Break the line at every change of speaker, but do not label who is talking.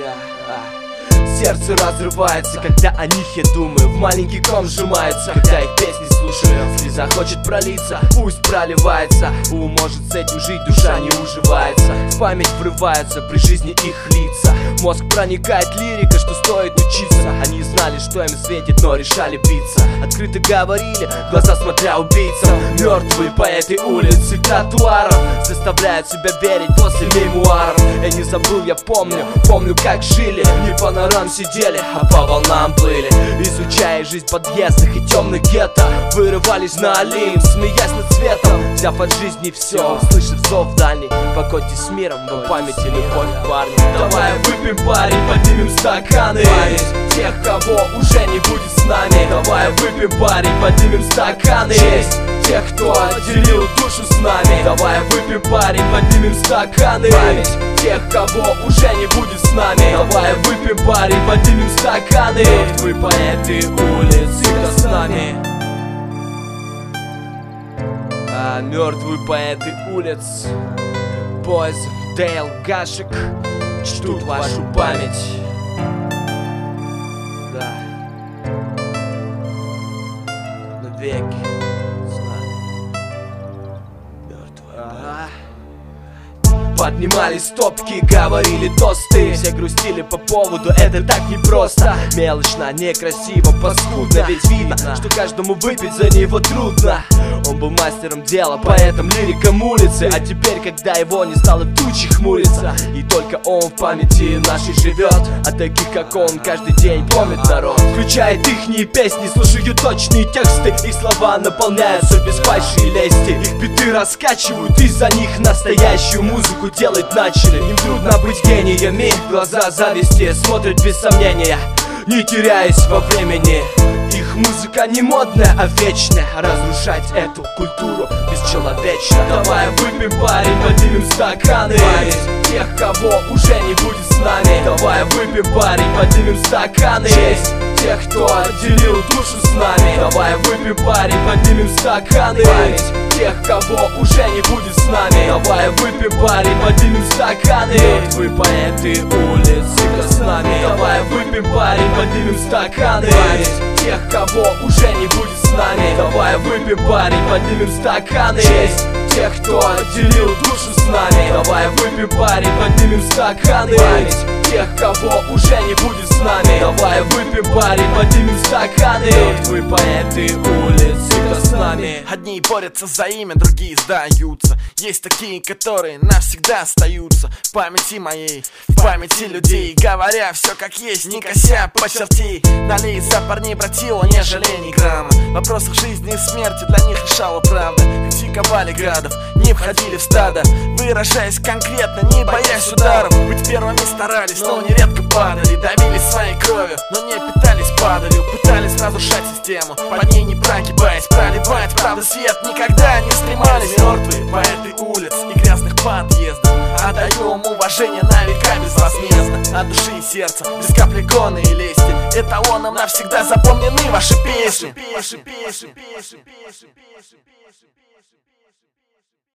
Сердце разрывается, когда о них я думаю. В маленький ком сжимается, когда их песни слушаю. Слеза хочет пролиться, пусть проливается. Может с этим жить, душа не уживается. В память врываются при жизни их лица. В мозг проникает лирика, что стоит учиться. Они знали, что им светит, но решали биться. Открыто говорили, глаза смотря убийцам. Мертвые поэты улиц и тротуаров заставляют себя верить после мемуаров. Я не забыл, я помню как жили. Не по норам сидели, а по волнам плыли. Изучая жизнь в подъездах и темных гетто. Вырывались на Олимп, смеясь над цветом. Взяв от жизни все, услышав зов дальний. Покойте с миром, в памяти любовь, парни. Давай выпьем, парень, поднимем стаканы. Память тех, кого уже не будет с нами. Давай выпьем, парень, поднимем стаканы. Честь тех, кто отделил душу с нами. Давай выпьем, парень, поднимем стаканы. Память тех, кого уже не будет с нами. Давай выпьем, парень, поднимем стаканы. Мертвые поэты улиц, кто с нами? Мертвые поэты улиц, Boys, Дейл, Гашек чтут вашу память. Да, навеки с нами. Мертвые. Поднимали стопки, говорили тосты. Все грустили по поводу, это так непросто. Мелочно, некрасиво, паскудно. Ведь видно, что каждому выпить за него трудно. Он был мастером дела, поэтом, лириком улицы. А теперь, когда его не стало, тучи хмурится. И только он в памяти нашей живет. А таких, как он, каждый день помнит народ. Включает ихние песни, слушают точные тексты. Их слова наполняются без фальши и лести. Их биты раскачивают, из-за них настоящую музыку делать начали. Им трудно быть гениями, глаза зависти смотрят без сомнения, не теряясь во времени. Их музыка не модная, а вечная. Разрушать эту культуру бесчеловечно. Давай выпьем, парень, поднимем стаканы. Память тех, кого уже не будет с нами. Давай выпьем, парень, поднимем стаканы. Честь тех, кто отделил душу с нами. Давай выпьем, парень, поднимем стаканы. Память тех, кого уже не будет с нами. Давай выпьем, парень, поднимем стаканы. Мертвые поэты улиц, кто с нами? Давай выпьем, парень, поднимем стаканы. Память тех, кого уже не будет с нами. Давай выпьем, парень, поднимем стаканы. Честь тех, кто отделил душу с нами. Давай выпьем, парень, поднимем стаканы. Память тех, кого уже не будет с нами. Давай выпьем, парень, поднимем стаканы. Мертвые поэты улиц, кто с нами?
Одни борются за имя, другие сдаются. Есть такие, которые навсегда остаются в памяти моей, в памяти людей. Говоря все как есть, не кося по черти. Налей за парней, братила, не жалей ни грамма. В вопросах жизни и смерти для них решала правда. Критиковали градов, не входили в стадо. Выражаясь конкретно, не боясь ударов. Быть первыми старались, но нередко падали. Давились своей кровью, но не питались падалью. Пытались разрушать систему, под ней не прогибаясь. Проливать правда свет, никогда не стремались. Мертвые поэты улиц и грязных подъездов. Отдаем уважение на века безвозмездно. От души и сердца, без капли гона и лести. Эталоном навсегда запомнены ваши песни.